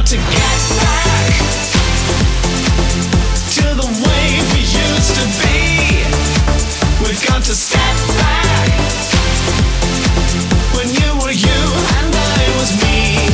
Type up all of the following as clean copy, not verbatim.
to get back to the way we used to be. We've got to step back when you were you and I was me.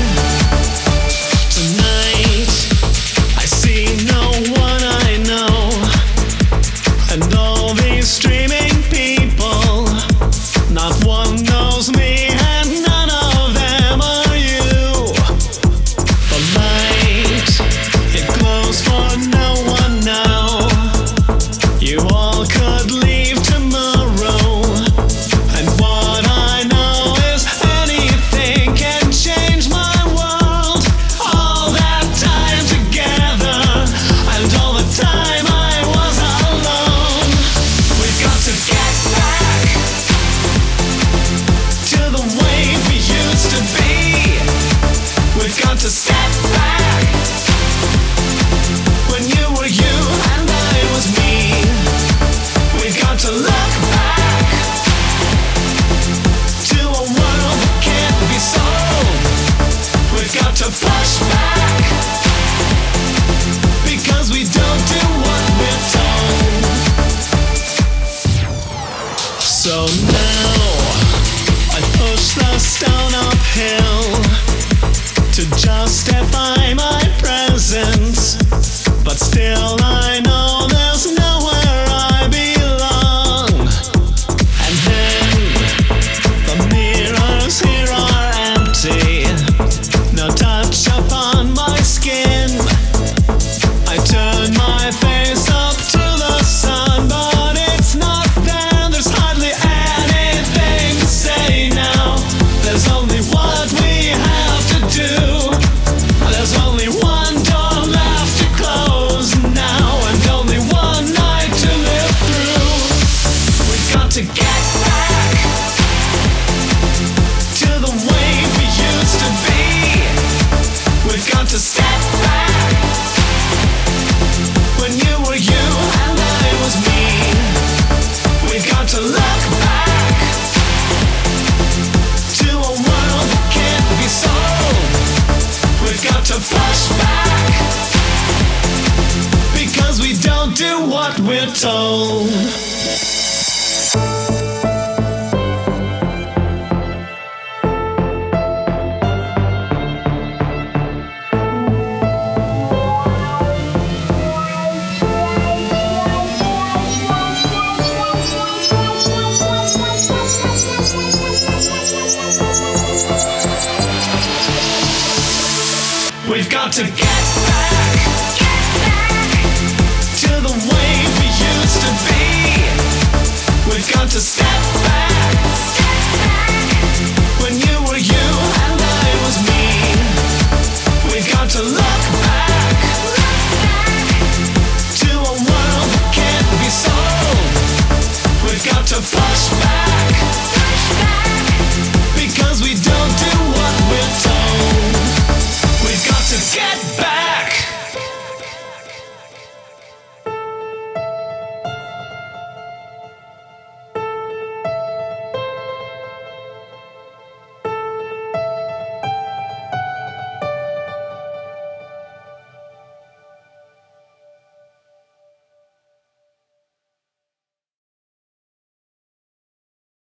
Tonight I see no one I know, and all these streaming people, not one knows me and none of them are you. The light, it glows for no one now. You all could leave tomorrow, and what I know is anything can change my world. All that time together, and all the time I was alone. We've got to get back to the way we used to be. We've got to step back when you were you and I was me. We've got to look back to a world that can't be sold. We've got to push back because we don't do what we're told. So now I push the stone uphill to justify my presence, but still I know there's nowhere I belong. And then the mirrors here are empty, no touch upon my skin. I turn my face up to the sun, but it's not there. There's hardly anything to say now. There's only what we have to do. There's only one door left to close now, and only one night to live through. We've got to get back to the way we used to be. We've got to step back when you were you and I was me. We've got to look back to a world that can't be sold. We've got to push back because we don't do what we're told. We've got to get back to the way we used to be. We've got to step back